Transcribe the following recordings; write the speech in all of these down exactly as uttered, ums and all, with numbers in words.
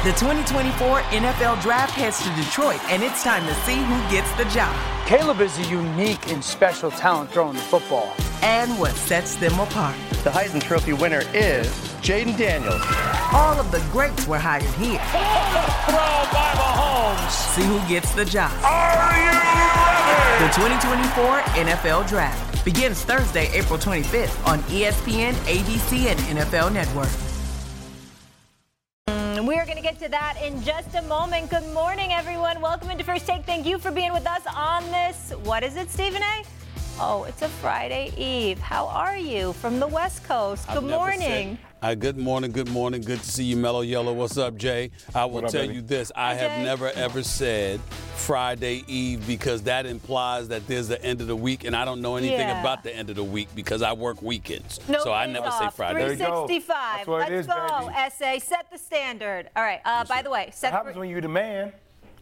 The twenty twenty-four N F L Draft heads to Detroit, and it's time to see who gets the job. Caleb is a unique and special talent throwing the football. And what sets them apart. The Heisman Trophy winner is Jaden Daniels. All of the greats were hired here. Throw by Mahomes. See who gets the job. Are you ready? The twenty twenty-four N F L Draft begins Thursday, April twenty-fifth on E S P N, A B C, and N F L Network. We are going to get to that in just a moment. Good morning, everyone. Welcome into First Take. Thank you for being with us on this. What is it, Stephen A? Oh, it's a Friday Eve. How are you from the West Coast? Good I've morning. Said, uh, good morning. Good morning. Good to see you, Mellow Yellow. What's up, Jay? I will up, tell baby? you this. I Hi, have Jay. never, ever said Friday Eve because that implies that there's the end of the week, and I don't know anything Yeah. about the end of the week because I work weekends. No so I days never off. say Friday. There you go. three sixty-five. That's what Let's it is, go. baby. S A, set the standard. All right. Uh, by the way, What set happens when you're the man?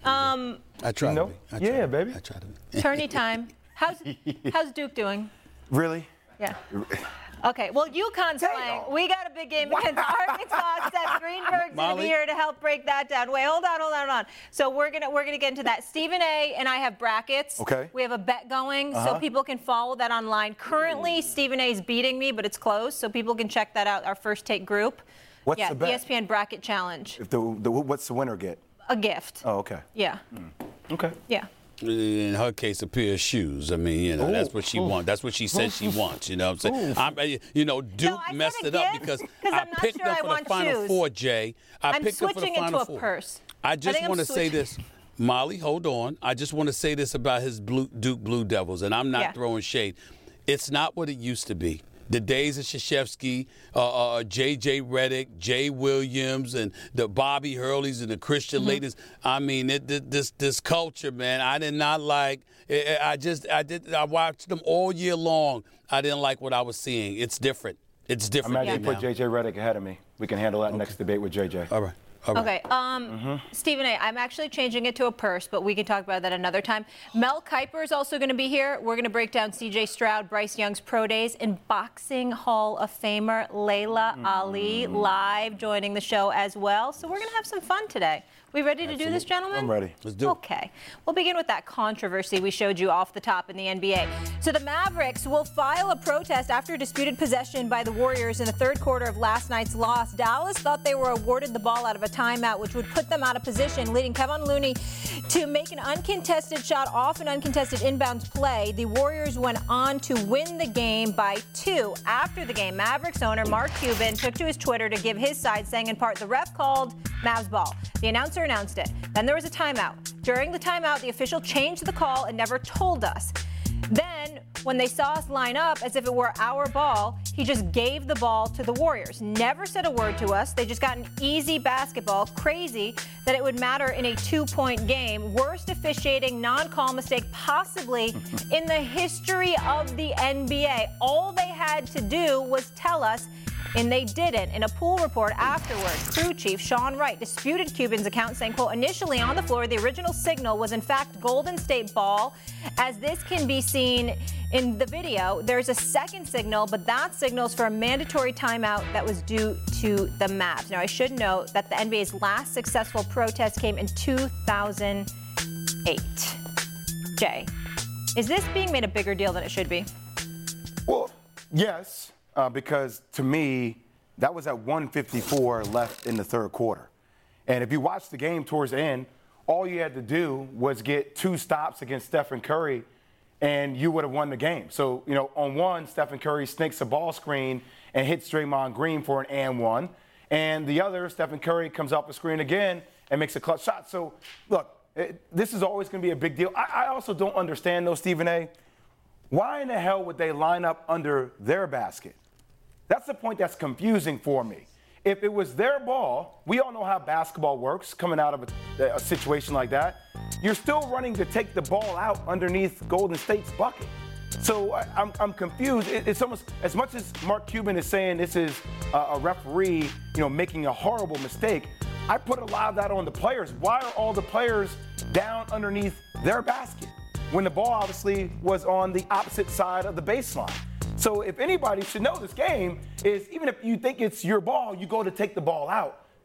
um, I try You to know? be. I Yeah, try to be. baby. I try to be. tourney time. How's how's Duke doing? Really? Yeah. Okay, well, UConn's playing. We got a big game against Arkansas. Seth Greenberg's going to be Molly? here to help break that down. Wait, hold on, hold on, hold on. So we're gonna we're gonna get into that. Stephen A. and I have brackets. Okay. We have a bet going, so Uh-huh. people can follow that online. Currently, Stephen A. is beating me, but it's close, so people can check that out. Our First Take group. What's yeah, the bet? E S P N bracket challenge. If the, the what's the winner get? A gift. Oh, okay. Yeah. Okay. Yeah. In her case, a pair of shoes. I mean, you know, Ooh, that's what she ooh. wants. That's what she says she wants. You know what I'm saying? Ooh. I'm, uh, you know, Duke I said messed a it up gift because 'cause I I'm not picked sure them I for the want Final shoes. Four, Jay. I I'm picked them for the switching into Final a Four. purse. I I just think I'm want to say switching. this. Molly, hold on. I just want to say this about his Blue, Duke Blue Devils, and I'm not Yeah. throwing shade. It's not what it used to be. The days of Krzyzewski, uh, uh, J J Redick, Jay Williams, and the Bobby Hurleys and the Christian Mm-hmm. Leitons. I mean, it, it, this this culture, man. I did not like. I I just I did. I watched them all year long. I didn't like what I was seeing. It's different. It's different. Imagine you now. put J J Redick ahead of me. We can handle that next debate with J J. All right. All right. Okay, um, Stephen A., I'm actually changing it to a purse, but we can talk about that another time. Mel Kiper is also going to be here. We're going to break down C J Stroud, Bryce Young's pro days, and Boxing Hall of Famer Layla Ali live joining the show as well. So we're going to have some fun today. We ready to do this, gentlemen? I'm ready. Let's do it. Okay. We'll begin with that controversy we showed you off the top in the N B A. So the Mavericks will file a protest after disputed possession by the Warriors in the third quarter of last night's loss. Dallas thought they were awarded the ball out of a timeout, which would put them out of position, leading Kevin Looney to make an uncontested shot off an uncontested inbounds play. The Warriors went on to win the game by two. After the game, Mavericks owner Mark Cuban took to his Twitter to give his side, saying in part, the ref called Mavs ball. The announcer announced it. Then there was a timeout. During the timeout, the official changed the call and never told us. Then, when they saw us line up as if it were our ball, he just gave the ball to the Warriors. Never said a word to us. They just got an easy basketball. Crazy that it would matter in a two-point game. Worst officiating non-call mistake possibly in the history of the N B A. All they had to do was tell us, and they didn't. In a pool report afterwards, crew chief Sean Wright disputed Cuban's account, saying, quote, initially on the floor, the original signal was in fact Golden State ball. As this can be seen in the video, there's a second signal, but that signals for a mandatory timeout that was due to the Mavs. Now, I should note that the N B A's last successful protest came in two thousand eight. Jay, is this being made a bigger deal than it should be? Well, yes, uh, because to me, that was at one fifty-four left in the third quarter. And if you watch the game towards the end, all you had to do was get two stops against Stephen Curry, and you would have won the game. So, you know, on one, Stephen Curry sneaks a ball screen and hits Draymond Green for an and one. And the other, Stephen Curry comes off the screen again and makes a clutch shot. So, look, it, this is always going to be a big deal. I, I also don't understand, though, Stephen A., why in the hell would they line up under their basket? That's the point that's confusing for me. If it was their ball, we all know how basketball works coming out of a, a situation like that. You're still running to take the ball out underneath Golden State's bucket. So I, I'm, I'm confused. It, it's almost, as much as Mark Cuban is saying this is a, a referee, you know, making a horrible mistake, I put a lot of that on the players. Why are all the players down underneath their basket when the ball obviously was on the opposite side of the baseline? So if anybody should know this game is, even if you think it's your ball, you go to take the ball out.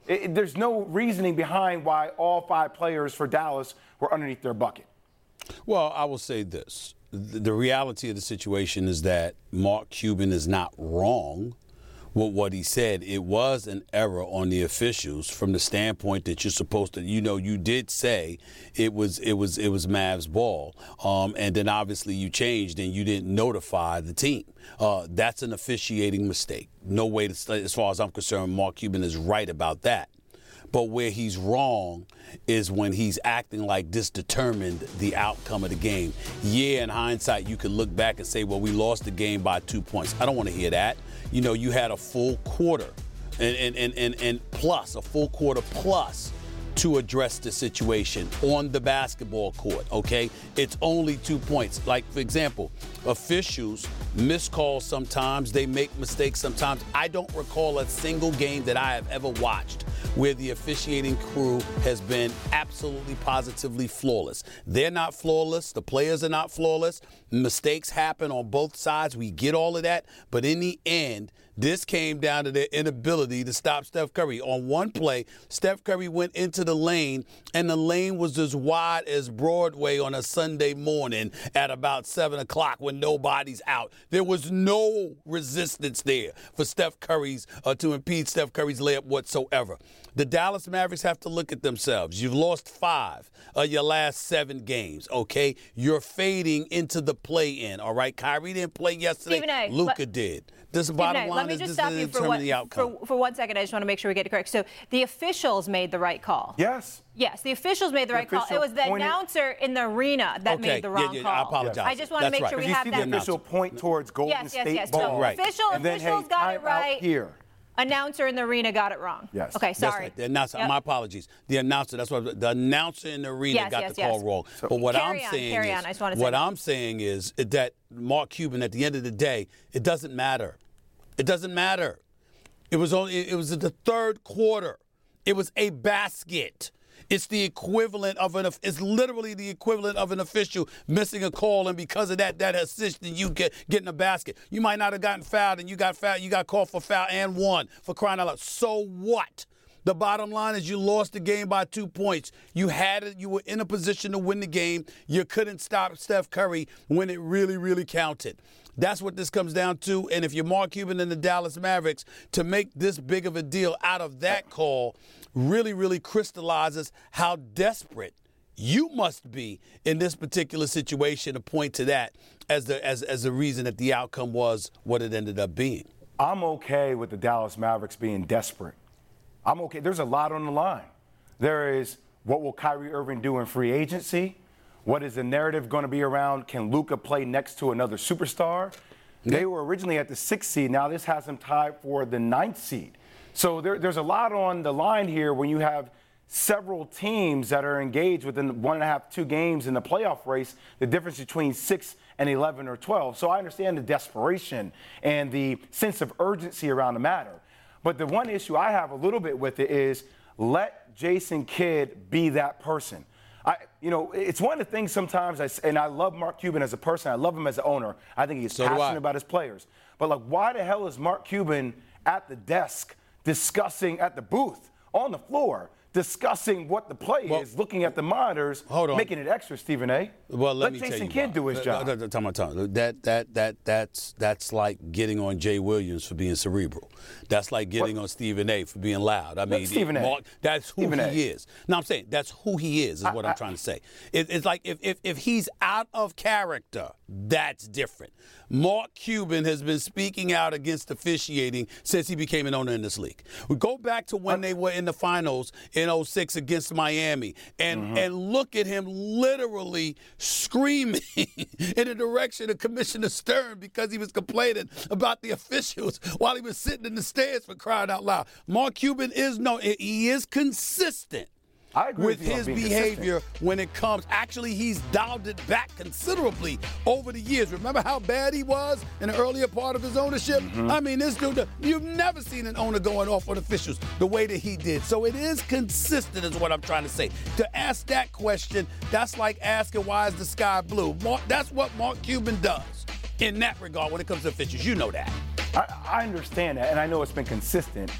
It, it, there's no reasoning behind why all five players for Dallas were underneath their bucket. Well, I will say this. The, the reality of the situation is that Mark Cuban is not wrong with what he said. It was an error on the officials from the standpoint that you're supposed to, you know, you did say it was it was it was Mavs ball, um, and then obviously you changed and you didn't notify the team. Uh, that's an officiating mistake. No way to, as far as I'm concerned, Mark Cuban is right about that. But where he's wrong is when he's acting like this determined the outcome of the game. Yeah, in hindsight, you could look back and say, well, we lost the game by two points. I don't want to hear that. You know, you had a full quarter and, and, and, and, and plus, a full quarter plus to address the situation on the basketball court, okay? It's only two points. Like, for example, officials miss calls sometimes. They make mistakes sometimes. I don't recall a single game that I have ever watched where the officiating crew has been absolutely positively flawless. They're not flawless. The players are not flawless. Mistakes happen on both sides. We get all of that. But in the end, this came down to their inability to stop Steph Curry. On one play, Steph Curry went into the lane, and the lane was as wide as Broadway on a Sunday morning at about seven o'clock when nobody's out. There was no resistance there for Steph Curry's, uh, to impede Steph Curry's layup whatsoever. The Dallas Mavericks have to look at themselves. You've lost five of your last seven games, okay? You're fading into the play-in, all right? Kyrie didn't play yesterday. Luka did. This bottom line is this doesn't determine the outcome. For, for one second, I just want to make sure we get it correct. So the officials made the right call. Yes. Yes, the officials made the, the right call. It was the pointed, announcer in the arena that okay, made the wrong yeah, yeah, call. I apologize. I just want to That's make right. sure we you have see that. the official point towards Golden yes, yes, State yes. ball. So right. official, and then, officials hey, got it right. Here. Announcer in the arena got it wrong. Yes. Okay, sorry. That's right. The announcer, yep. My apologies. The announcer, that's what the announcer in the arena yes, got yes, the call yes. wrong. So, but what I'm on, saying carry is, on. I just want to what say I'm saying is that Mark Cuban, at the end of the day, it doesn't matter. It doesn't matter. It was only. It was the third quarter. It was a basket. It's the equivalent of an. It's literally the equivalent of an official missing a call, and because of that, that assisted you get getting a basket. You might not have gotten fouled, and you got fouled. You got called for foul and won for crying out loud. So what? The bottom line is you lost the game by two points. You had it. You were in a position to win the game. You couldn't stop Steph Curry when it really, really counted. That's what this comes down to. And if you're Mark Cuban and the Dallas Mavericks, to make this big of a deal out of that call really, really crystallizes how desperate you must be in this particular situation to point to that as the as as the reason that the outcome was what it ended up being. I'm okay with the Dallas Mavericks being desperate. I'm okay. There's a lot on the line. There is what will Kyrie Irving do in free agency? What is the narrative going to be around? Can Luka play next to another superstar? Yeah. They were originally at the sixth seed. Now this has them tied for the ninth seed. So there, there's a lot on the line here when you have several teams that are engaged within one and a half, two games in the playoff race, the difference between six and eleven or twelve. So I understand the desperation and the sense of urgency around the matter. But the one issue I have a little bit with it is let Jason Kidd be that person. I, you know, it's one of the things sometimes, I, and I love Mark Cuban as a person. I love him as an owner. I think he's so passionate about his players. But, like, why the hell is Mark Cuban at the desk discussing, at the booth, on the floor, discussing what the play well, is, looking at the monitors, hold on. making it extra, Stephen A. Well, let, let me Jason tell you Kidd do his job. That, that, that, that, that, that's, that's like getting on Jay Williams for being cerebral. That's like getting what? on Stephen A. for being loud. I mean, Stephen A. Mark, that's who Stephen he A. is. No, I'm saying that's who he is, is what I, I'm trying to say. It, it's like if, if, if he's out of character, that's different. Mark Cuban has been speaking out against officiating since he became an owner in this league. We go back to when they were in the finals in oh six against Miami, and, mm-hmm. and look at him literally screaming in the direction of Commissioner Stern because he was complaining about the officials while he was sitting in the stands, for crying out loud. Mark Cuban is no, he is consistent. I agree with, with his behavior consistent. when it comes. Actually, he's dialed it back considerably over the years. Remember how bad he was in the earlier part of his ownership? Mm-hmm. I mean, this dude, you've never seen an owner going off on officials the way that he did. So it is consistent is what I'm trying to say. To ask that question, that's like asking why is the sky blue? Mark, that's what Mark Cuban does in that regard when it comes to officials. You know that. I, I understand that, and I know it's been consistent.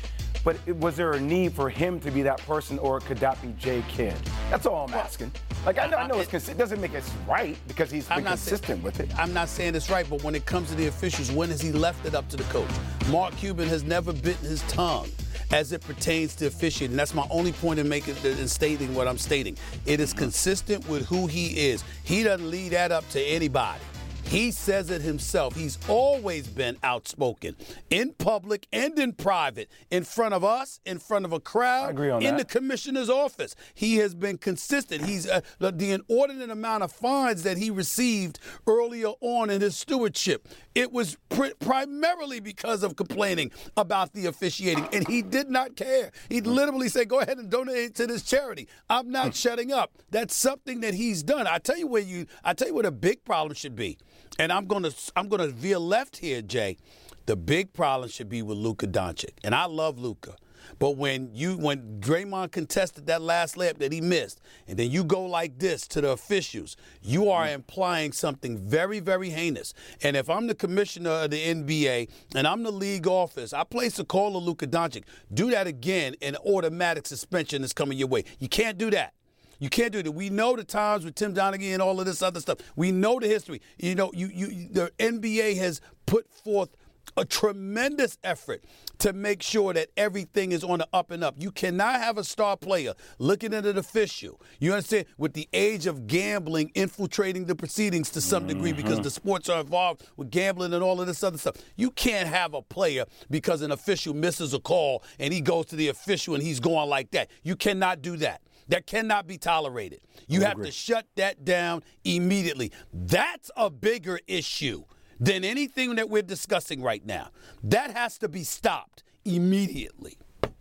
but it, was there a need for him to be that person, or could that be Jay Kidd? That's all I'm asking. Like, I know, I know it's cons- it doesn't make it right because he's been consistent say, with it. I'm not saying it's right, but when it comes to the officials, when has he left it up to the coach? Mark Cuban has never bitten his tongue as it pertains to officiating. That's my only point in making in stating what I'm stating. It is consistent with who he is. He doesn't leave that up to anybody. He says it himself. He's always been outspoken in public and in private, in front of us, in front of a crowd, I agree on in that. the commissioner's office. He has been consistent. He's uh, the, the inordinate amount of fines that he received earlier on in his stewardship. It was pr- primarily because of complaining about the officiating, and he did not care. He'd literally say, go ahead and donate to this charity. I'm not shutting up. That's something that he's done. I tell you where you I tell you what a big problem should be. And I'm gonna I'm gonna veer left here, Jay. The big problem should be with Luka Doncic. And I love Luka. But when you when Draymond contested that last layup that he missed, and then you go like this to the officials, you are implying something very, very heinous. And if I'm the commissioner of the N B A and I'm the league office, I place a call to Luka Doncic. Do that again, and automatic suspension is coming your way. You can't do that. You can't do that. We know the times with Tim Donaghy and all of this other stuff. We know the history. You know, you, you, the N B A has put forth a tremendous effort to make sure that everything is on the up and up. You cannot have a star player looking at an official, you understand, with the age of gambling infiltrating the proceedings to some mm-hmm. degree because the sports are involved with gambling and all of this other stuff. You can't have a player because an official misses a call and he goes to the official and he's going like that. You cannot do that. That cannot be tolerated. You have to shut that down immediately. That's a bigger issue than anything that we're discussing right now. That has to be stopped immediately.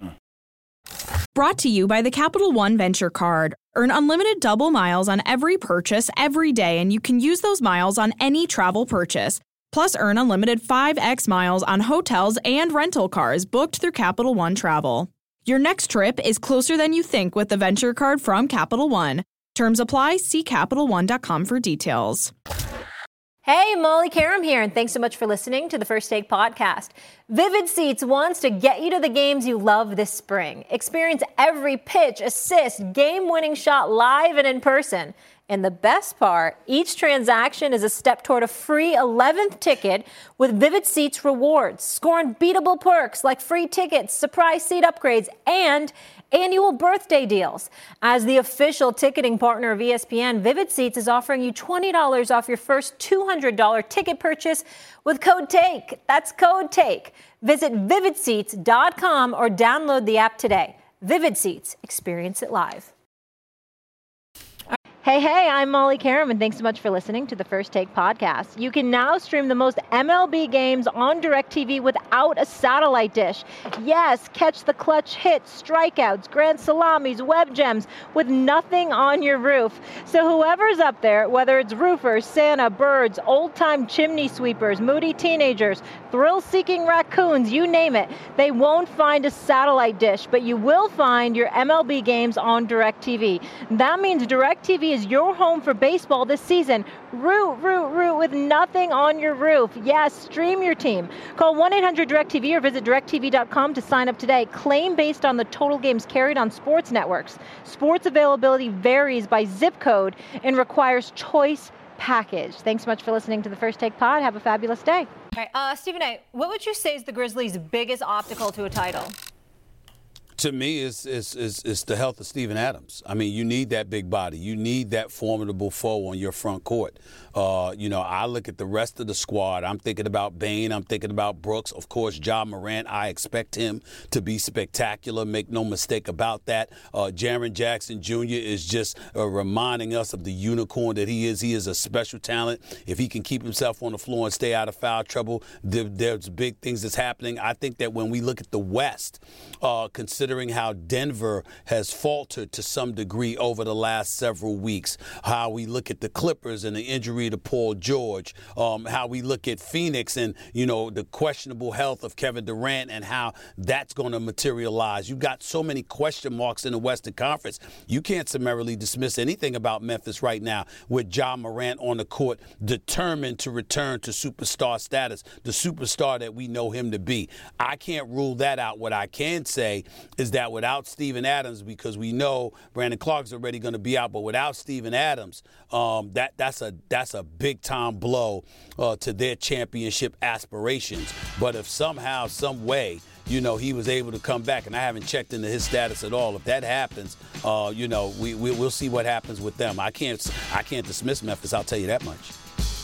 Brought to you by the Capital One Venture Card. Earn unlimited double miles on every purchase every day, and you can use those miles on any travel purchase. Plus, earn unlimited five X miles on hotels and rental cars booked through Capital One Travel. Your next trip is closer than you think with the Venture Card from Capital One. Terms apply. See Capital One dot com for details. Hey, Molly Karam here, and thanks so much for listening to the First Take podcast. Vivid Seats wants to get you to the games you love this spring. Experience every pitch, assist, game-winning shot live and in person. And the best part, each transaction is a step toward a free eleventh ticket with Vivid Seats rewards. Score unbeatable perks like free tickets, surprise seat upgrades, and annual birthday deals. As the official ticketing partner of E S P N, Vivid Seats is offering you twenty dollars off your first two hundred dollars ticket purchase with code TAKE. That's code TAKE. Visit vivid seats dot com or download the app today. Vivid Seats. Experience it live. Hey, hey, I'm Molly Karam, and thanks so much for listening to the First Take podcast. You can now stream the most M L B games on DirecTV without a satellite dish. Yes, catch the clutch hits, strikeouts, grand salamis, web gems with nothing on your roof. So whoever's up there, whether it's roofers, Santa, birds, old-time chimney sweepers, moody teenagers, thrill-seeking raccoons, you name it, they won't find a satellite dish, but you will find your M L B games on DirecTV. That means DirecTV is your home for baseball this season. Root, root, root with nothing on your roof. Yes, stream your team. Call one eight hundred direct T V or visit direct T V dot com to sign up today. Claim based on the total games carried on sports networks. Sports availability varies by zip code and requires choice package. Thanks so much for listening to the First Take Pod. Have a fabulous day. All right, uh, Stephen A., what would you say is the Grizzlies' biggest obstacle to a title? To me, it's, it's, it's, it's the health of Steven Adams. I mean, you need that big body. You need that formidable foe on your front court. Uh, you know, I look at the rest of the squad. I'm thinking about Bane. I'm thinking about Brooks. Of course, Ja Morant, I expect him to be spectacular. Make no mistake about that. Uh, Jaren Jackson Junior is just uh, reminding us of the unicorn that he is. He is a special talent. If he can keep himself on the floor and stay out of foul trouble, there, there's big things that's happening. I think that when we look at the West, uh, consider considering how Denver has faltered to some degree over the last several weeks, how we look at the Clippers and the injury to Paul George, um, how we look at Phoenix and, you know, the questionable health of Kevin Durant and how that's going to materialize. You've got so many question marks in the Western Conference. You can't summarily dismiss anything about Memphis right now with Ja Morant on the court, determined to return to superstar status, the superstar that we know him to be. I can't rule that out. What I can say is that without Steven Adams, because we know Brandon Clark's already going to be out, but without Steven Adams, um, that that's a that's a big time blow uh, to their championship aspirations. But if somehow, some way, you know, he was able to come back, and I haven't checked into his status at all. If that happens, uh, you know, we, we we'll see what happens with them. I can't I can't dismiss Memphis. I'll tell you that much.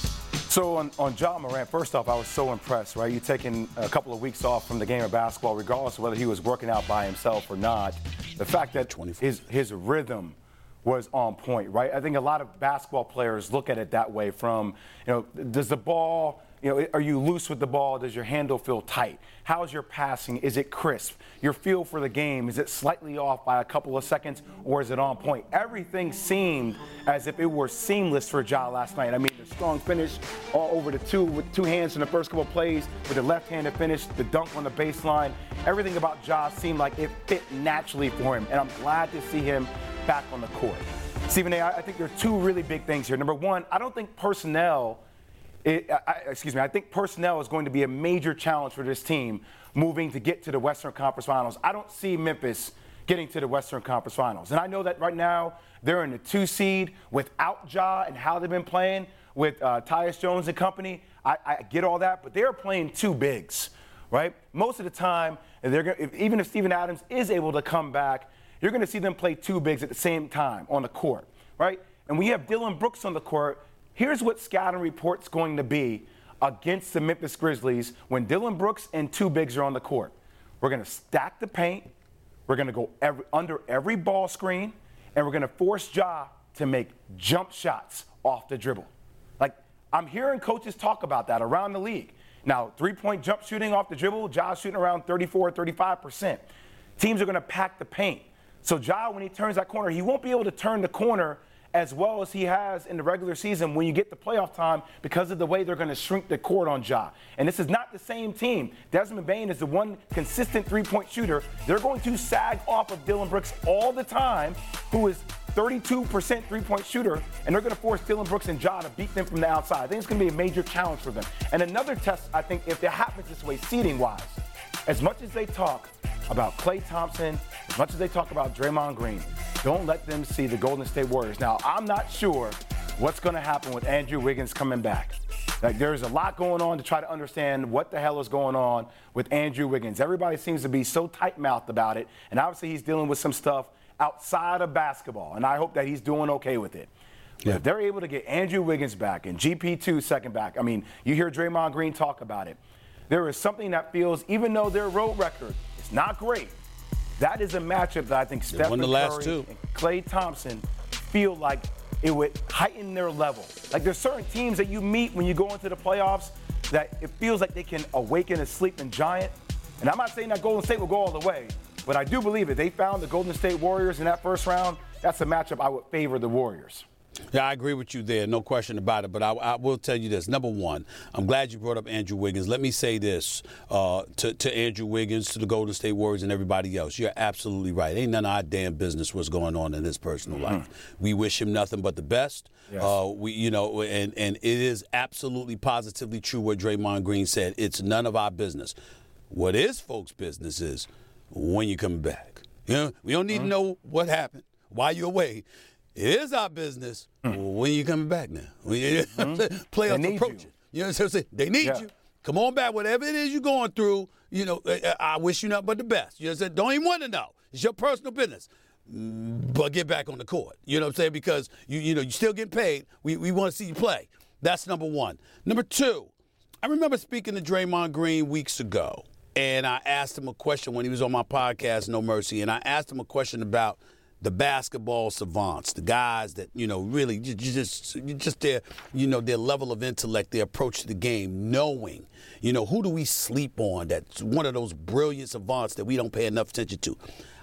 So on, on Ja Morant, first off, I was so impressed, right? You taking a couple of weeks off from the game of basketball, regardless of whether he was working out by himself or not. The fact that his his rhythm was on point, right? I think a lot of basketball players look at it that way from, you know, does the ball, you know, are you loose with the ball? Does your handle feel tight? How's your passing? Is it crisp? Your feel for the game, is it slightly off by a couple of seconds, or is it on point? Everything seemed as if it were seamless for Ja last night. I mean, the strong finish all over the two with two hands in the first couple of plays, with the left-handed finish, the dunk on the baseline. Everything about Ja seemed like it fit naturally for him, and I'm glad to see him back on the court. Stephen A., I think there are two really big things here. Number one, I don't think personnel It, I, excuse me, I think personnel is going to be a major challenge for this team moving to get to the Western Conference Finals. I don't see Memphis getting to the Western Conference Finals. And I know that right now they're in the two seed without Ja and how they've been playing with uh, Tyus Jones and company. I, I get all that, but they're playing two bigs, right? Most of the time, they're gonna, if, even if Steven Adams is able to come back, you're going to see them play two bigs at the same time on the court, right? And we have Dillon Brooks on the court. Here's what scouting report's going to be against the Memphis Grizzlies when Dillon Brooks and two bigs are on the court. We're going to stack the paint. We're going to go every, under every ball screen, and we're going to force Ja to make jump shots off the dribble. Like, I'm hearing coaches talk about that around the league. Now, three-point jump shooting off the dribble, Ja's shooting around thirty-four, thirty-five percent. Teams are going to pack the paint. So Ja, when he turns that corner, he won't be able to turn the corner as well as he has in the regular season when you get the playoff time because of the way they're going to shrink the court on Ja. And this is not the same team. Desmond Bane is the one consistent three-point shooter. They're going to sag off of Dillon Brooks all the time, who is thirty-two percent three-point shooter, and they're going to force Dillon Brooks and Ja to beat them from the outside. I think it's going to be a major challenge for them. And another test, I think, if it happens this way, seeding-wise, as much as they talk about Klay Thompson, as much as they talk about Draymond Green, don't let them see the Golden State Warriors. Now, I'm not sure what's going to happen with Andrew Wiggins coming back. Like, there's a lot going on to try to understand what the hell is going on with Andrew Wiggins. Everybody seems to be so tight-mouthed about it, and obviously he's dealing with some stuff outside of basketball, and I hope that he's doing okay with it. Yeah. If they're able to get Andrew Wiggins back and G P two second back, I mean, you hear Draymond Green talk about it. There is something that feels, even though their road record is not great, that is a matchup that I think Stephen Curry and Klay Thompson feel like it would heighten their level. Like, there's certain teams that you meet when you go into the playoffs that it feels like they can awaken a sleeping giant. And I'm not saying that Golden State will go all the way, but I do believe if they found the Golden State Warriors in that first round, that's a matchup I would favor the Warriors. Yeah, I agree with you there, no question about it. But I, I will tell you this. Number one, I'm glad you brought up Andrew Wiggins. Let me say this uh, to, to Andrew Wiggins, to the Golden State Warriors, and everybody else. You're absolutely right. Ain't none of our damn business what's going on in his personal mm-hmm. life. We wish him nothing but the best. Yes. Uh, we, you know, and, and it is absolutely positively true what Draymond Green said. It's none of our business. What is folks' business is when you're coming back. You know, we don't need mm-hmm. to know what happened, why you're away. It is our business mm. when you coming back now. When you, mm-hmm. Playoffs approaching. You. you know what I'm saying? They need yeah. you. Come on back. Whatever it is you're going through, you know, I wish you nothing but the best. You know what I'm saying? Don't even want to know. It's your personal business. But get back on the court. You know what I'm saying? Because, you you know, you're still getting paid. We, we want to see you play. That's number one. Number two, I remember speaking to Draymond Green weeks ago, and I asked him a question when he was on my podcast, No Mercy, and I asked him a question about the basketball savants, the guys that, you know, really you just just their, you know, their level of intellect, their approach to the game, knowing, you know, who do we sleep on that's one of those brilliant savants that we don't pay enough attention to.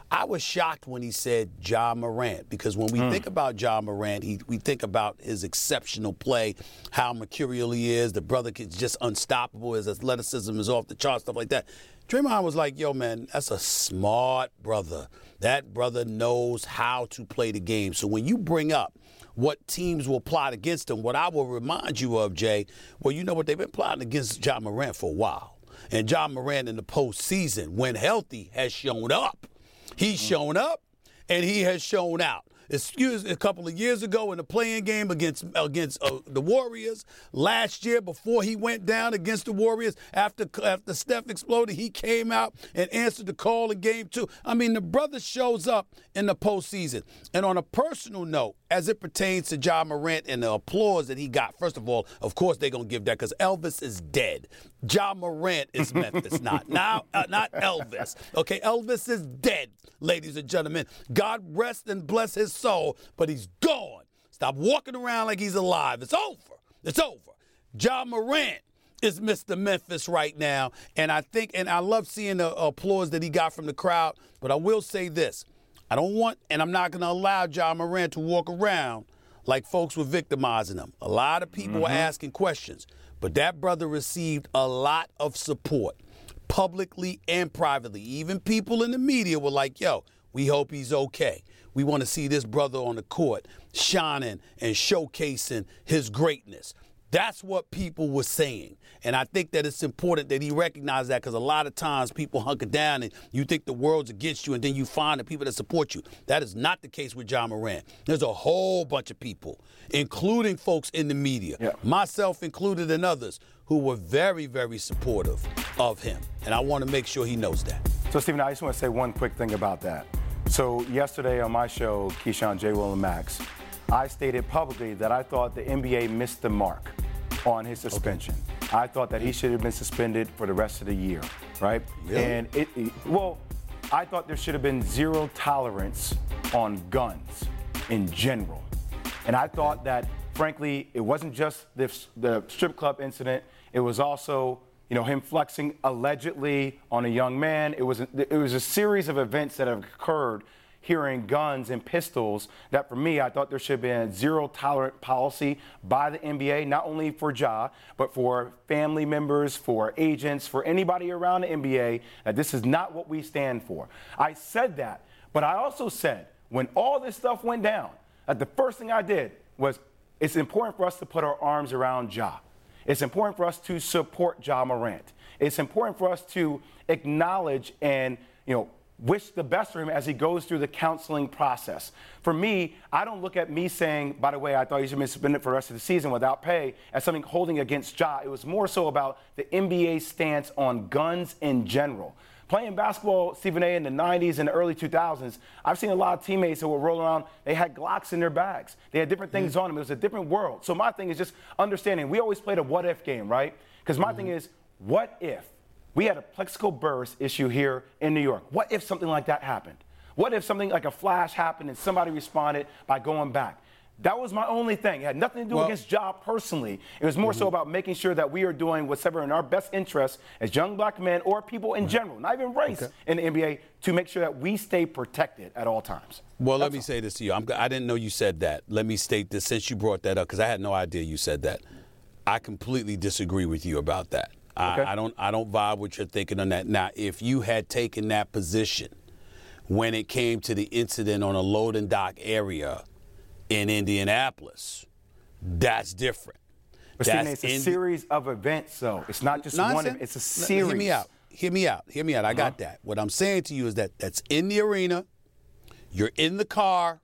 I was shocked when he said Ja Morant, because when we mm. think about Ja Morant, he, we think about his exceptional play, how mercurial he is. The brother is just unstoppable. His athleticism is off the charts, stuff like that. Draymond was like, yo, man, that's a smart brother. That brother knows how to play the game. So when you bring up what teams will plot against him, what I will remind you of, Jay, well, you know what, they've been plotting against Ja Morant for a while. And Ja Morant in the postseason, when healthy, has shown up. He's shown up, and he has shown out. Excuse a couple of years ago in the playing game against against uh, the Warriors. Last year, before he went down against the Warriors, after after Steph exploded, he came out and answered the call in game two. I mean, the brother shows up in the postseason. And on a personal note, as it pertains to Ja Morant and the applause that he got, first of all, of course they're going to give that because Elvis is dead. Ja Morant is Memphis, not now, uh, not Elvis. Okay, Elvis is dead, ladies and gentlemen. God rest and bless his soul, but he's gone. Stop walking around like he's alive. It's over. It's over. Ja Morant is Mister Memphis right now, and I think, and I love seeing the applause that he got from the crowd, but I will say this. I don't want, and I'm not going to allow Ja Morant to walk around like folks were victimizing him. A lot of people mm-hmm. were asking questions, but that brother received a lot of support, publicly and privately. Even people in the media were like, yo, we hope he's okay. We want to see this brother on the court shining and showcasing his greatness. That's what people were saying. And I think that it's important that he recognizes that, because a lot of times people hunker down and you think the world's against you, and then you find the people that support you. That is not the case with Ja Morant. There's a whole bunch of people, including folks in the media, yeah. myself included and others, who were very, very supportive of him. And I want to make sure he knows that. So, Stephen, I just want to say one quick thing about that. So yesterday on my show, Keyshawn, J. Will, and Max, I stated publicly that I thought the N B A missed the mark on his suspension. Okay. I thought that he should have been suspended for the rest of the year, right? Really? And it, it, well, I thought there should have been zero tolerance on guns in general. And I thought that, frankly, it wasn't just this, the strip club incident. It was also, you know, him flexing allegedly on a young man. It was a, it was a series of events that have occurred, hearing guns and pistols, that for me, I thought there should have been a zero tolerant policy by the N B A, not only for Ja, but for family members, for agents, for anybody around the N B A, that this is not what we stand for. I said that, but I also said, when all this stuff went down, that the first thing I did was, it's important for us to put our arms around Ja. It's important for us to support Ja Morant. It's important for us to acknowledge and, you know, wish the best for him as he goes through the counseling process. For me, I don't look at me saying, by the way, I thought he should be suspended for the rest of the season without pay, as something holding against Ja. It was more so about the N B A's stance on guns in general. Playing basketball, Stephen A., in the nineties and the early two thousands, I've seen a lot of teammates who were rolling around, they had Glocks in their bags. They had different things mm-hmm. on them. It was a different world. So my thing is just understanding. We always played a what-if game, right? Because my mm-hmm. thing is, what if we had a Plexico burst issue here in New York? What if something like that happened? What if something like a flash happened and somebody responded by going back? That was my only thing. It had nothing to do well, against Ja personally. It was more mm-hmm. so about making sure that we are doing what's ever in our best interest as young black men or people in general, not even race okay. in the N B A, to make sure that we stay protected at all times. Well, That's let me all. say this to you. I'm, I didn't know you said that. Let me state this since you brought that up, because I had no idea you said that. I completely disagree with you about that. Okay. I, I don't I don't vibe what you're thinking on that. Now, if you had taken that position when it came to the incident on a loading dock area in Indianapolis, that's different. But that's Stephen, it's a Indi- series of events, though. It's not just Nonsense. one. It's a series. Hear me out. Hear me out. Hear me out. I uh-huh. got that. What I'm saying to you is that that's in the arena. You're in the car.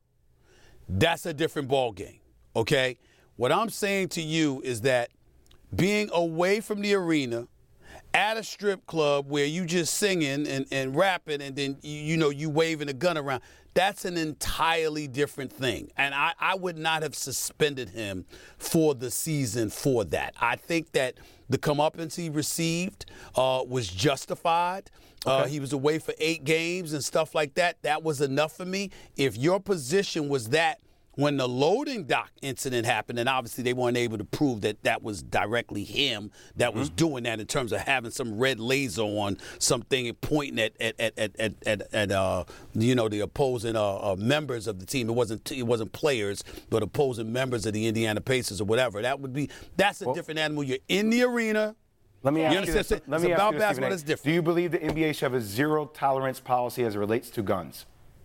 That's a different ball game, okay? What I'm saying to you is that being away from the arena at a strip club where you just singing and, and rapping and then, you, you know, you waving a gun around, that's an entirely different thing. And I, I would not have suspended him for the season for that. I think that the comeuppance he received uh, was justified. Okay. Uh, he was away for eight games and stuff like that. That was enough for me. If your position was that when the loading dock incident happened, and obviously they weren't able to prove that that was directly him that was mm-hmm. doing that in terms of having some red laser on something and pointing at at at at at, at, at uh you know the opposing uh, uh, members of the team. It wasn't it wasn't players, but opposing members of the Indiana Pacers or whatever. That would be that's a well, different animal. You're in the arena. Let me you ask you this. Let it's me about ask you this, basketball. It's different. Do you believe the N B A should have a zero tolerance policy as it relates to guns?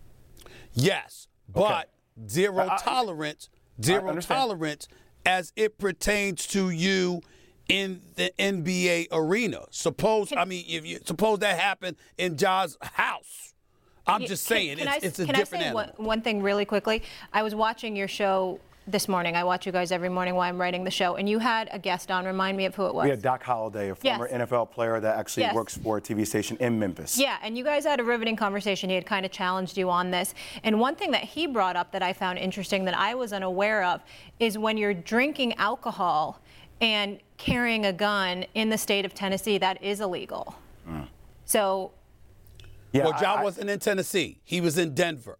Yes, but okay. zero I, tolerance, zero tolerance as it pertains to you in the N B A arena. Suppose, can, I mean, if you suppose that happened in Ja's house. I'm yeah, just saying, can, it's, can I, it's a can different I say animal. one, one thing really quickly? I was watching your show this morning. I watch you guys every morning while I'm writing the show, and you had a guest on. Remind me of who it was. We had Doc Holliday, a former yes. N F L player that actually yes. works for a T V station in Memphis. Yeah, and you guys had a riveting conversation. He had kind of challenged you on this. And one thing that he brought up that I found interesting that I was unaware of is when you're drinking alcohol and carrying a gun in the state of Tennessee, that is illegal. Mm. So. Yeah, well, Ja wasn't in Tennessee. He was in Denver.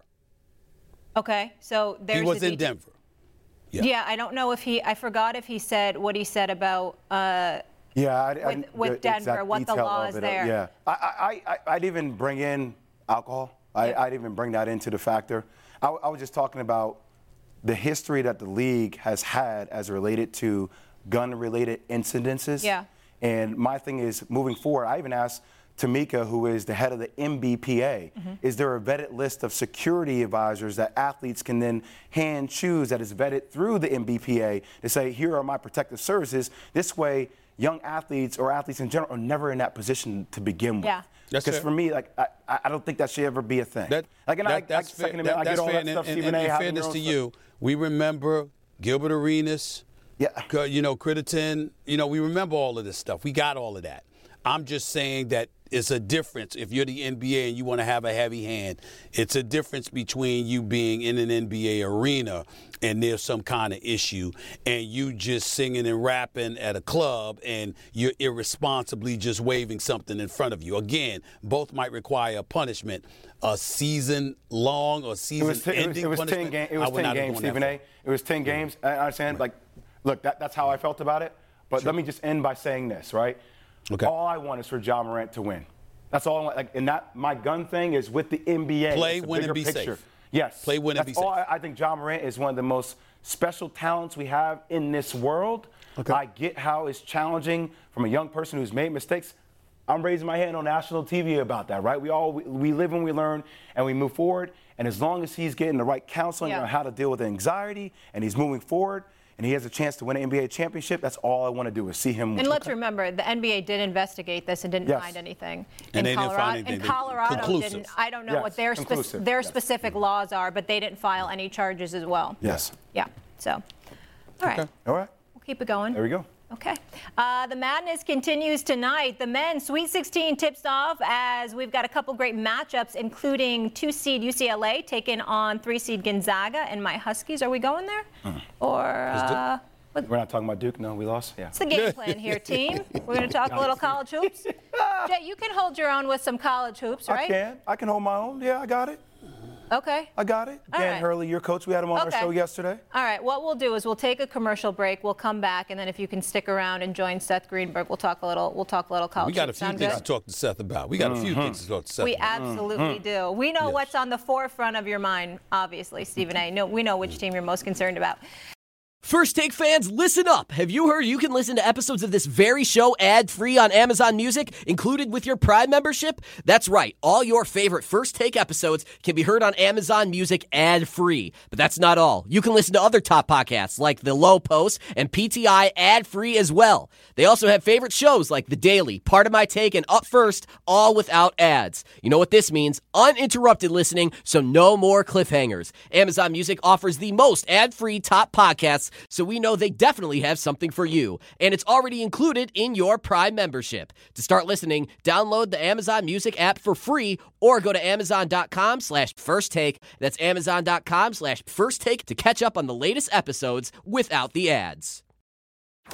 Okay, so there's He was the in Denver. Yeah. yeah, I don't know if he, I forgot if he said what he said about uh, yeah, I, with, I, with Denver, what the law is there. Yeah, I, I, I, I'd even bring in alcohol. I, I'd even bring that into the factor. I, I was just talking about the history that the league has had as related to gun-related incidences. Yeah. And my thing is, moving forward, I even asked Tamika, who is the head of the M B P A, mm-hmm. is there a vetted list of security advisors that athletes can then hand choose that is vetted through the M B P A to say, here are my protective services? This way, young athletes or athletes in general are never in that position to begin with. Yeah. Because for me, like, I, I don't think that should ever be a thing. That, like, and that, I, that's I, fair. I, That, I that's get all fair. that stuff, and, Stephen and, A. and in fairness to you, we remember Gilbert Arenas, yeah. you know, Critterton, you know, we remember all of this stuff. We got all of that. I'm just saying that it's a difference. If you're the N B A and you want to have a heavy hand, it's a difference between you being in an N B A arena and there's some kind of issue and you just singing and rapping at a club and you're irresponsibly just waving something in front of you. Again, both might require a punishment, a season long or season it was, ending it was, it was punishment. ten, ga- it was ten games, Stephen A. It was ten games. I understand. Like, look, that, that's how I felt about it. But sure. Let me just end by saying this, right? Okay. All I want is for Ja Morant to win. That's all I want. Like, and that my gun thing is with the N B A. Play, win, and be picture. safe. Yes. Play, win, and That's be all safe. I, I think Ja Morant is one of the most special talents we have in this world. Okay. I get how it's challenging from a young person who's made mistakes. I'm raising my hand on national T V about that, right? We all we, we live and we learn and we move forward. And as long as he's getting the right counseling yeah. on how to deal with anxiety and he's moving forward, and he has a chance to win an N B A championship, that's all I want to do is see him win. And let's remember, the N B A did investigate this and didn't yes. find anything. And in they Colorado, didn't find anything. in Colorado Conclusive. didn't, I don't know yes. what their, spe- their yes. specific laws are, but they didn't file any charges as well. Yes. Yeah, so, all right. Okay. All right. We'll keep it going. There we go. Okay. Uh, the madness continues tonight. The men's Sweet sixteen tips off as we've got a couple great matchups, including two-seed U C L A taking on three-seed Gonzaga and my Huskies. Are we going there? Mm. Or uh, we're not talking about Duke. No, we lost. Yeah. What's the game plan here, team? We're going to talk a little college hoops. Jay, you can hold your own with some college hoops, right? I can. I can hold my own. Yeah, I got it. Okay. I got it. All Dan right. Hurley, your coach, we had him on okay. our show yesterday. All right, what we'll do is we'll take a commercial break. We'll come back, and then if you can stick around and join Seth Greenberg, we'll talk a little. We'll talk a little college. We got a few Sound things good? to talk to Seth about. We got mm-hmm. a few things to talk to Seth we about. We absolutely mm-hmm. do. We know yes. what's on the forefront of your mind, obviously, Stephen A. No, we know which team you're most concerned about. First Take fans, listen up. Have you heard you can listen to episodes of this very show ad-free on Amazon Music, included with your Prime membership? That's right. All your favorite First Take episodes can be heard on Amazon Music ad-free. But that's not all. You can listen to other top podcasts like The Low Post and P T I ad-free as well. They also have favorite shows like The Daily, Part of My Take, and Up First, all without ads. You know what this means? Uninterrupted listening, so no more cliffhangers. Amazon Music offers the most ad-free top podcasts, so we know they definitely have something for you. And it's already included in your Prime membership. To start listening, download the Amazon Music app for free or go to amazon.com slash first take. That's amazon.com slash first take to catch up on the latest episodes without the ads.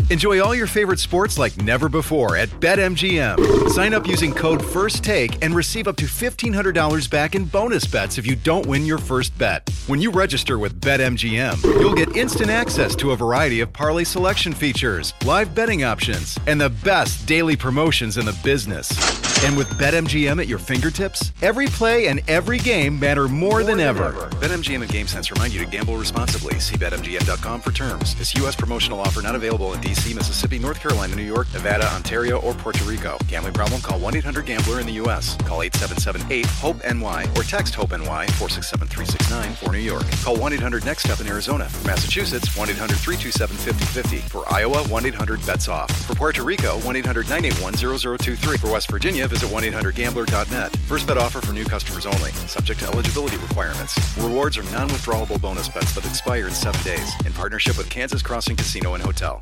Enjoy all your favorite sports like never before at BetMGM. Sign up using code FIRSTTAKE and receive up to fifteen hundred dollars back in bonus bets if you don't win your first bet. When you register with BetMGM, you'll get instant access to a variety of parlay selection features, live betting options, and the best daily promotions in the business. And with BetMGM at your fingertips, every play and every game matter more, more than, than ever. ever. BetMGM and GameSense remind you to gamble responsibly. See Bet M G M dot com for terms. This U S promotional offer not available in D C, Mississippi, North Carolina, New York, Nevada, Ontario, or Puerto Rico. Gambling problem? Call one eight hundred gambler in the U S. Call eight seven seven eight hope N Y or text HOPE-NY four six seven three six nine for New York. Call one eight hundred next step in Arizona. For Massachusetts, one eight hundred three two seven five zero five zero. For Iowa, one eight hundred bets off. For Puerto Rico, one eight hundred nine eight one zero zero two three. For West Virginia, visit one eight hundred gambler dot net. First bet offer for new customers only. Subject to eligibility requirements. Rewards are non-withdrawable bonus bets that expire in seven days. In partnership with Kansas Crossing Casino and Hotel.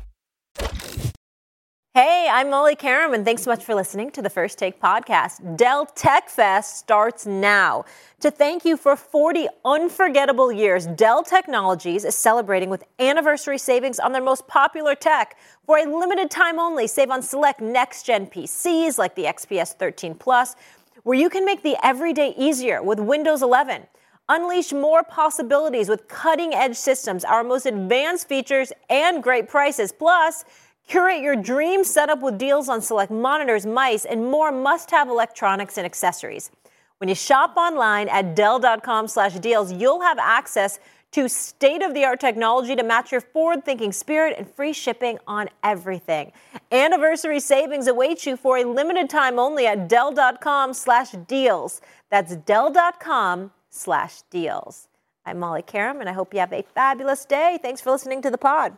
Hey, I'm Molly Karam, and thanks so much for listening to the First Take podcast. Dell Tech Fest starts now. To thank you for forty unforgettable years, Dell Technologies is celebrating with anniversary savings on their most popular tech. For a limited time only, save on select next-gen P Cs like the X P S thirteen Plus, where you can make the everyday easier with Windows eleven. Unleash more possibilities with cutting-edge systems, our most advanced features, and great prices. Plus, curate your dream setup with deals on select monitors, mice, and more must-have electronics and accessories. When you shop online at Dell.com slash deals, you'll have access to state-of-the-art technology to match your forward-thinking spirit and free shipping on everything. Anniversary savings await you for a limited time only at Dell.com slash deals. That's Dell.com slash deals. I'm Molly Karam, and I hope you have a fabulous day. Thanks for listening to the pod.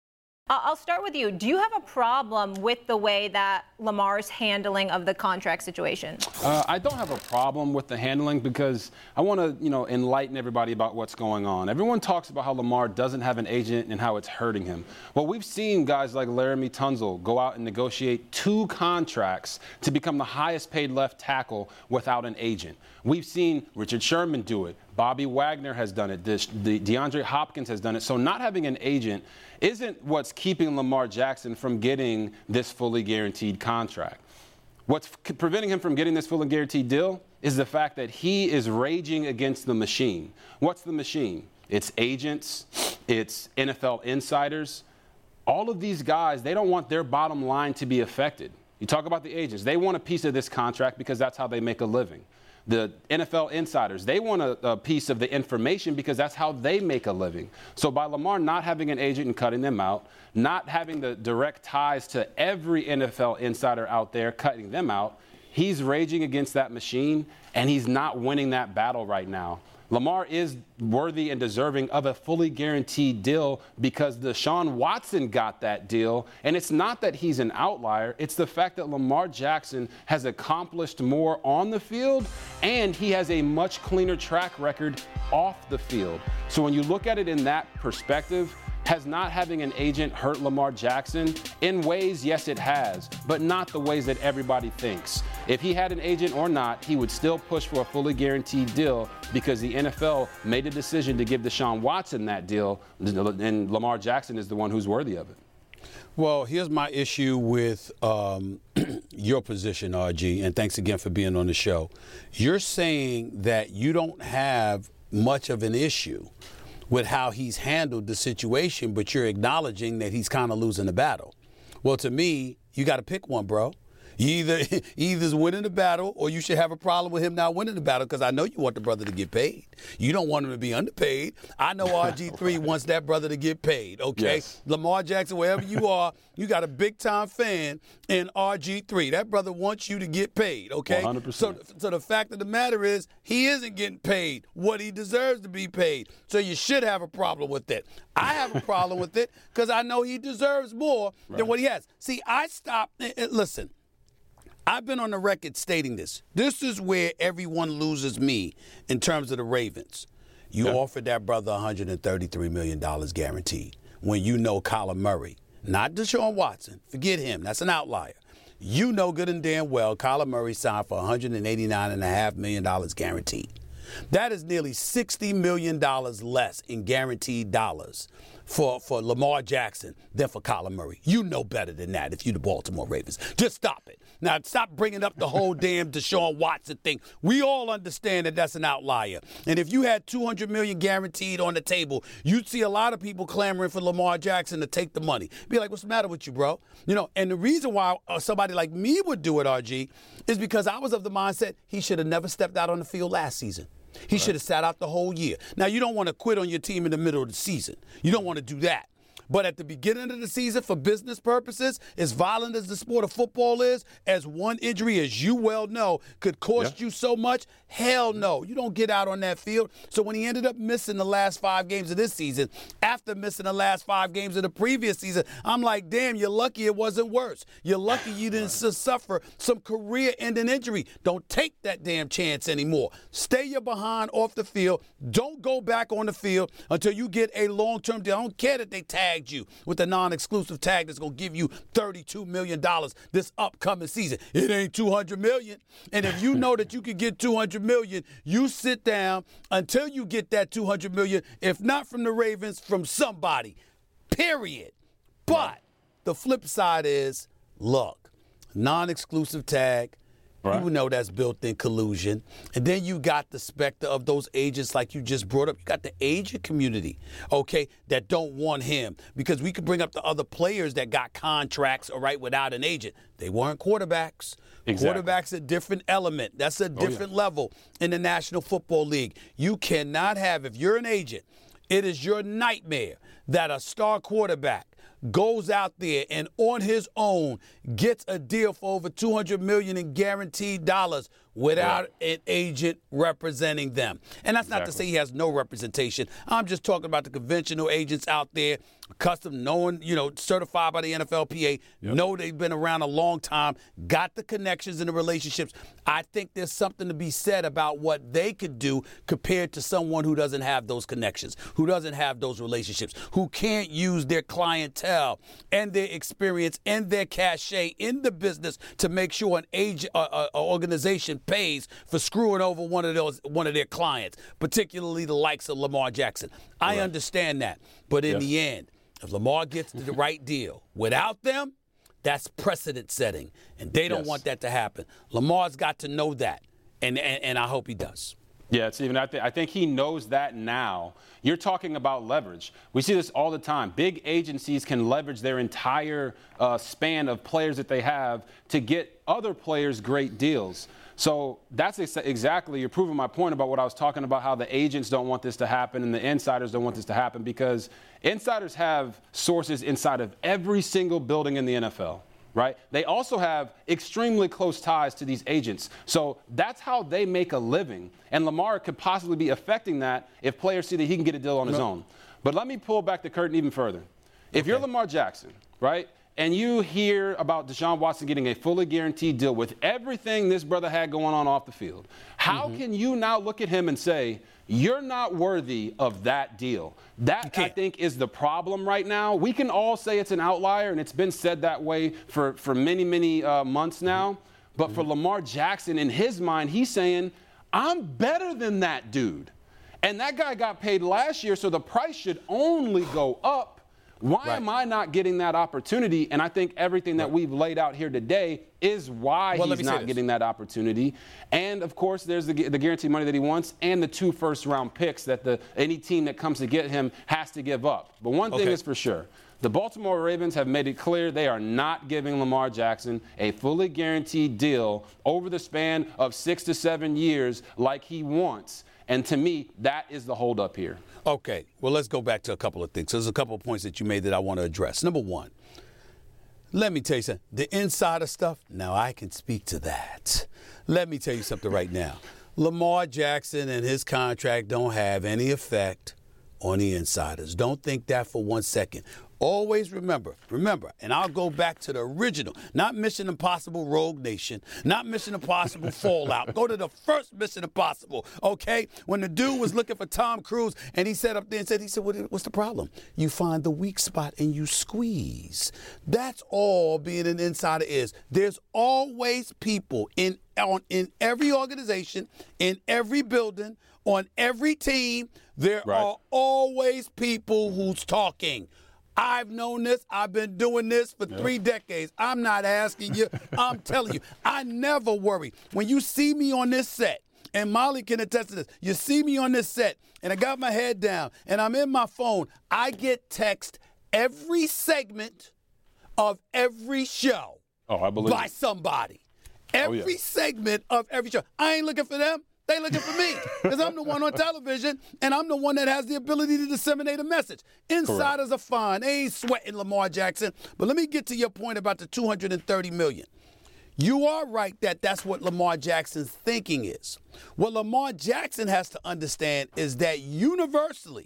I'll start with you. Do you have a problem with the way that Lamar's handling of the contract situation? Uh, I don't have a problem with the handling because I want to, you know, enlighten everybody about what's going on. Everyone talks about how Lamar doesn't have an agent and how it's hurting him. Well, we've seen guys like Laramie Tunsil go out and negotiate two contracts to become the highest paid left tackle without an agent. We've seen Richard Sherman do it. Bobby Wagner has done it. This, the, DeAndre Hopkins has done it. So not having an agent isn't what's keeping Lamar Jackson from getting this fully guaranteed contract. What's c- preventing him from getting this fully guaranteed deal is the fact that he is raging against the machine. What's the machine? It's agents, it's N F L insiders. All of these guys, they don't want their bottom line to be affected. You talk about the agents. They want a piece of this contract because that's how they make a living. The N F L insiders, they want a, a piece of the information because that's how they make a living. So by Lamar not having an agent and cutting them out, not having the direct ties to every N F L insider out there, cutting them out, he's raging against that machine, and he's not winning that battle right now. Lamar is worthy and deserving of a fully guaranteed deal because Deshaun Watson got that deal. And it's not that he's an outlier. It's the fact that Lamar Jackson has accomplished more on the field, and he has a much cleaner track record off the field. So when you look at it in that perspective, has not having an agent hurt Lamar Jackson? In ways, yes, it has, but not the ways that everybody thinks. If he had an agent or not, he would still push for a fully guaranteed deal because the N F L made a decision to give Deshaun Watson that deal, and Lamar Jackson is the one who's worthy of it. Well, here's my issue with um, your position, R G, and thanks again for being on the show. You're saying that you don't have much of an issue with how he's handled the situation, but you're acknowledging that he's kind of losing the battle. Well, to me, you got to pick one, bro. You either either's winning the battle, or you should have a problem with him not winning the battle, because I know you want the brother to get paid. You don't want him to be underpaid. I know R G three wants that brother to get paid, okay? Yes. Lamar Jackson, wherever you are, you got a big-time fan in R G three. That brother wants you to get paid, okay? one hundred percent. So, so the fact of the matter is he isn't getting paid what he deserves to be paid. So you should have a problem with that. I have a problem with it because I know he deserves more right. than what he has. See, I stopped. Listen. I've been on the record stating this. This is where everyone loses me in terms of the Ravens. You yeah. offered that brother one hundred thirty-three million dollars guaranteed when you know Kyler Murray, not Deshaun Watson. Forget him. That's an outlier. You know good and damn well Kyler Murray signed for one hundred eighty-nine point five million dollars guaranteed. That is nearly sixty million dollars less in guaranteed dollars for, for Lamar Jackson than for Kyler Murray. You know better than that if you're the Baltimore Ravens. Just stop it. Now, stop bringing up the whole damn Deshaun Watson thing. We all understand that that's an outlier. And if you had two hundred million dollars guaranteed on the table, you'd see a lot of people clamoring for Lamar Jackson to take the money. Be like, what's the matter with you, bro? You know, and the reason why somebody like me would do it, R G, is because I was of the mindset he should have never stepped out on the field last season. He right. should have sat out the whole year. Now, you don't want to quit on your team in the middle of the season. You don't want to do that. But at the beginning of the season, for business purposes, as violent as the sport of football is, as one injury, as you well know, could cost yeah. you so much, hell no. You don't get out on that field. So when he ended up missing the last five games of this season, after missing the last five games of the previous season, I'm like, damn, you're lucky it wasn't worse. You're lucky you didn't suffer some career-ending injury. Don't take that damn chance anymore. Stay your behind off the field. Don't go back on the field until you get a long-term deal. I don't care that they tag you with a non-exclusive tag that's going to give you thirty-two million dollars this upcoming season. It ain't two hundred million dollars. And if you know that you can get two hundred million dollars, you sit down until you get that two hundred million dollars, if not from the Ravens, from somebody, period. But the flip side is, look, non-exclusive tag, right. You know that's built-in collusion. And then you got the specter of those agents like you just brought up. You got the agent community, okay, that don't want him. Because we could bring up the other players that got contracts, all right, without an agent. They weren't quarterbacks. Exactly. Quarterback's a different element. That's a different oh, yeah. level in the National Football League. You cannot have, if you're an agent, it is your nightmare that a star quarterback goes out there and on his own gets a deal for over two hundred million dollars in guaranteed dollars without yeah. an agent representing them. And that's exactly. not to say he has no representation. I'm just talking about the conventional agents out there, accustomed, knowing, you know, certified by the N F L P A, yep. know they've been around a long time, got the connections and the relationships. I think there's something to be said about what they could do compared to someone who doesn't have those connections, who doesn't have those relationships, who can't use their clientele and their experience and their cachet in the business to make sure an agent, uh, uh, organization pays for screwing over one of those, one of their clients, particularly the likes of Lamar Jackson. I right. understand that, but in yes. the end, if Lamar gets the right deal, without them, that's precedent setting, and they don't yes. want that to happen. Lamar's got to know that, and and, and I hope he does. Yeah, Stephen, I, th- I think he knows that now. You're talking about leverage. We see this all the time. Big agencies can leverage their entire uh, span of players that they have to get other players great deals. So that's ex- exactly, you're proving my point about what I was talking about, how the agents don't want this to happen and the insiders don't want this to happen, because insiders have sources inside of every single building in the N F L. Right? They also have extremely close ties to these agents. So that's how they make a living. And Lamar could possibly be affecting that if players see that he can get a deal on his own. But let me pull back the curtain even further. If okay. you're Lamar Jackson, right, and you hear about Deshaun Watson getting a fully guaranteed deal with everything this brother had going on off the field, how mm-hmm. can you now look at him and say, you're not worthy of that deal? That, I think, is the problem right now. We can all say it's an outlier, and it's been said that way for, for many, many uh, months now. But mm-hmm. for Lamar Jackson, in his mind, he's saying, I'm better than that dude. And that guy got paid last year, so the price should only go up. Why right. am I not getting that opportunity? And I think everything that right. we've laid out here today is why well, he's not getting that opportunity. And, of course, there's the, the guaranteed money that he wants and the two first-round picks that the any team that comes to get him has to give up. But one thing okay. is for sure. The Baltimore Ravens have made it clear they are not giving Lamar Jackson a fully guaranteed deal over the span of six to seven years like he wants. And to me, that is the holdup here. Okay, well, let's go back to a couple of things. There's a couple of points that you made that I want to address. Number one, let me tell you something. The insider stuff, now I can speak to that. Let me tell you something right now. Lamar Jackson and his contract don't have any effect on the insiders. Don't think that for one second. Always remember, remember, and I'll go back to the original, not Mission Impossible Rogue Nation, not Mission Impossible Fallout. Go to the first Mission Impossible, okay? When the dude was looking for Tom Cruise and he sat up there and said, he said, what, what's the problem? You find the weak spot and you squeeze. That's all being an insider is. There's always people in on in every organization, in every building, On every team, there Right. are always people who's talking. I've known this. I've been doing this for Yeah. three decades. I'm not asking you. I'm telling you. I never worry. When you see me on this set, and Molly can attest to this, you see me on this set, and I got my head down, and I'm in my phone, I get text every segment of every show Oh, I believe by it. somebody. Every Oh, yeah. segment of every show. I ain't looking for them. They looking for me because I'm the one on television, and I'm the one that has the ability to disseminate a message. Insiders Correct. are fine. They ain't sweating Lamar Jackson. But let me get to your point about the two hundred thirty million dollars. You are right that that's what Lamar Jackson's thinking is. What Lamar Jackson has to understand is that universally,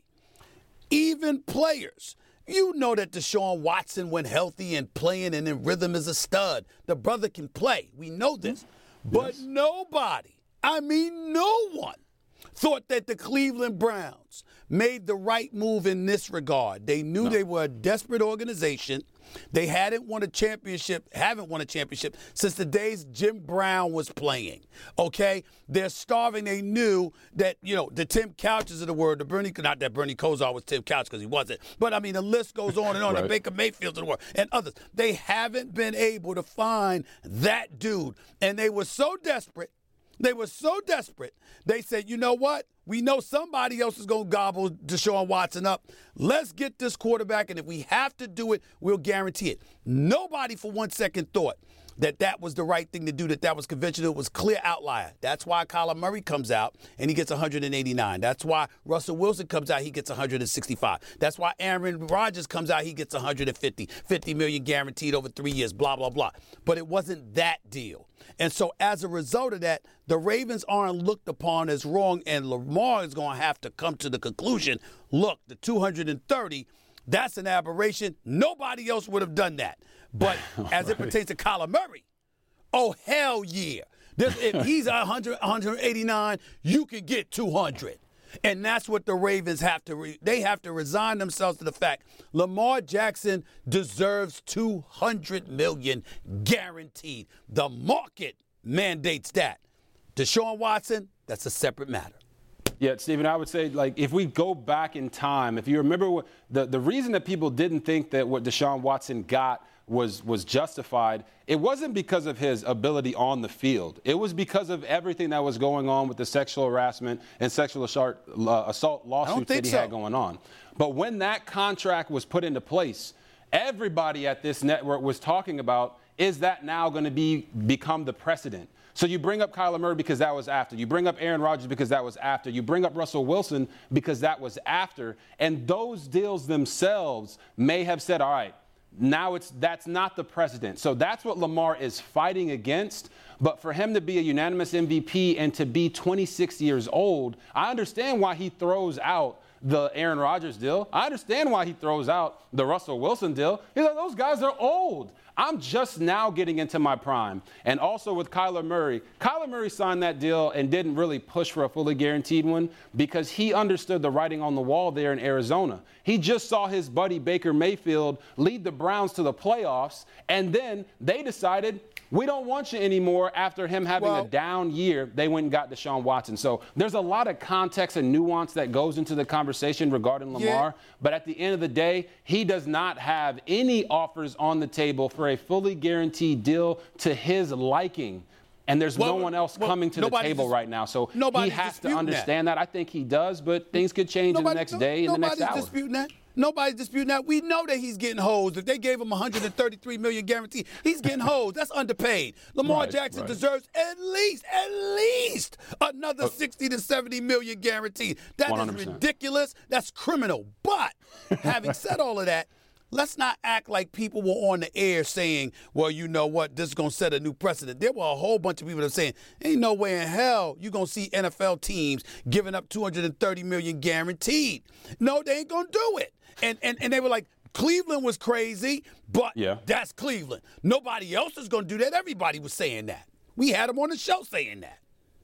even players, you know that Deshaun Watson, when healthy and playing and in rhythm, is a stud. The brother can play. We know this. But Yes. nobody, I mean no one, thought that the Cleveland Browns made the right move in this regard. They knew No. they were a desperate organization. They hadn't won a championship, haven't won a championship since the days Jim Brown was playing, okay? They're starving. They knew that, you know, the Tim Couches of the world, the Bernie, not that Bernie Kosar was Tim Couch because he wasn't, but I mean, the list goes on and on, Right. the Baker Mayfields of the world and others. They haven't been able to find that dude, and they were so desperate. They were so desperate, they said, you know what? We know somebody else is going to gobble Deshaun Watson up. Let's get this quarterback, and if we have to do it, we'll guarantee it. Nobody for one second thought that that was the right thing to do, that that was conventional. It was clear outlier. That's why Kyler Murray comes out, and he gets one hundred eighty-nine. That's why Russell Wilson comes out, he gets one hundred sixty-five. That's why Aaron Rodgers comes out, he gets one hundred fifty. fifty million guaranteed over three years, blah, blah, blah. But it wasn't that deal. And so as a result of that, the Ravens aren't looked upon as wrong, and Lamar is going to have to come to the conclusion, look, the two hundred thirty, that's an aberration. Nobody else would have done that. But as it pertains to Kyler Murray, oh, hell yeah. This, if he's one hundred, one eighty-nine, you can get two hundred. And that's what the Ravens have to re- they have to resign themselves to the fact Lamar Jackson deserves two hundred million dollars guaranteed. The market mandates that. Deshaun Watson, that's a separate matter. Yeah, Stephen, I would say, like, if we go back in time, if you remember what the, the reason that people didn't think that what Deshaun Watson got was was justified, it wasn't because of his ability on the field. It was because of everything that was going on with the sexual harassment and sexual assault, uh, assault lawsuits that he so. had going on. But when that contract was put into place, everybody at this network was talking about, is that now going to be become the precedent? So you bring up Kyler Murray because that was after. You bring up Aaron Rodgers because that was after. You bring up Russell Wilson because that was after. And those deals themselves may have said, all right, now it's that's not the precedent. So that's what Lamar is fighting against. But for him to be a unanimous M V P and to be twenty-six years old, I understand why he throws out the Aaron Rodgers deal. I understand why he throws out the Russell Wilson deal. He's like, those guys are old. I'm just now getting into my prime. And also with Kyler Murray, Kyler Murray signed that deal and didn't really push for a fully guaranteed one because he understood the writing on the wall there in Arizona. He just saw his buddy Baker Mayfield lead the Browns to the playoffs, and then they decided, we don't want you anymore after him having Well, a down year. They went and got Deshaun Watson. So there's a lot of context and nuance that goes into the conversation regarding Lamar. Yeah. But at the end of the day, he does not have any offers on the table for a fully guaranteed deal to his liking. And there's Well, no one else well, coming to the nobody's table dis- right now. So he nobody's has to disputing understand that. that. I think he does, but things could change in the next no- day, in the next hour. Nobody's disputing that. Nobody's disputing that. We know that he's getting hosed. If they gave him one hundred thirty-three million dollars guarantee, he's getting hosed. That's underpaid. Lamar Right, Jackson right. deserves at least, at least another sixty to seventy million dollars guaranteed. That one is hundred percent. ridiculous. That's criminal. But having said all of that, let's not act like people were on the air saying, well, you know what, this is going to set a new precedent. There were a whole bunch of people that are saying, ain't no way in hell you're going to see N F L teams giving up two hundred thirty million dollars guaranteed. No, they ain't going to do it. And, and and they were like, Cleveland was crazy, but Yeah. that's Cleveland. Nobody else is going to do that. Everybody was saying that. We had them on the show saying that.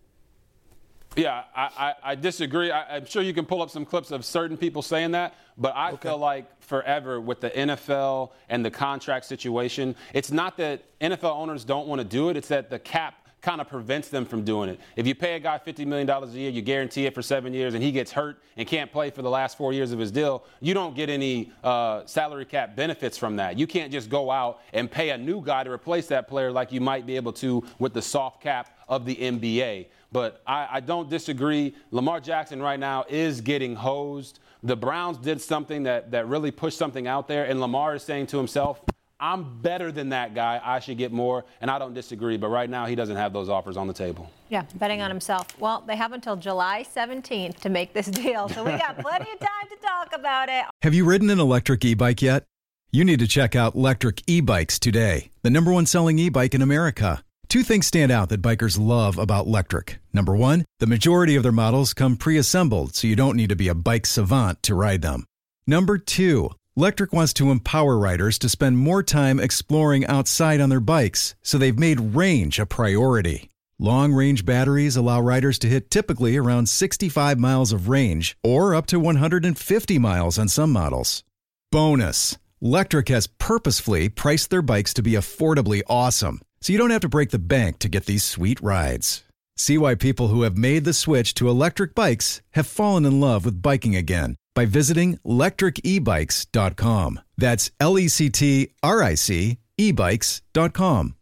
Yeah, I, I, I disagree. I, I'm sure you can pull up some clips of certain people saying that, but I Okay. feel like forever with the N F L and the contract situation, it's not that N F L owners don't want to do it, it's that the cap kind of prevents them from doing it. If you pay a guy fifty million dollars a year, you guarantee it for seven years, and he gets hurt and can't play for the last four years of his deal, you don't get any uh, salary cap benefits from that. You can't just go out and pay a new guy to replace that player like you might be able to with the soft cap of the N B A. But I, I don't disagree. Lamar Jackson right now is getting hosed. The Browns did something that, that really pushed something out there, and Lamar is saying to himself, I'm better than that guy. I should get more, and I don't disagree. But right now, he doesn't have those offers on the table. Yeah, betting on himself. Well, they have until July seventeenth to make this deal, so we got plenty of time to talk about it. Have you ridden an electric e-bike yet? You need to check out Lectric E-Bikes today, the number one selling e-bike in America. Two things stand out that bikers love about Lectric. Number one, the majority of their models come pre-assembled, so you don't need to be a bike savant to ride them. Number two, Lectric wants to empower riders to spend more time exploring outside on their bikes, so they've made range a priority. Long-range batteries allow riders to hit typically around sixty-five miles of range, or up to one hundred fifty miles on some models. Bonus, Lectric has purposefully priced their bikes to be affordably awesome, so you don't have to break the bank to get these sweet rides. See why people who have made the switch to electric bikes have fallen in love with biking again by visiting lectric e bikes dot com. That's L E C T R I C e bikes dot com.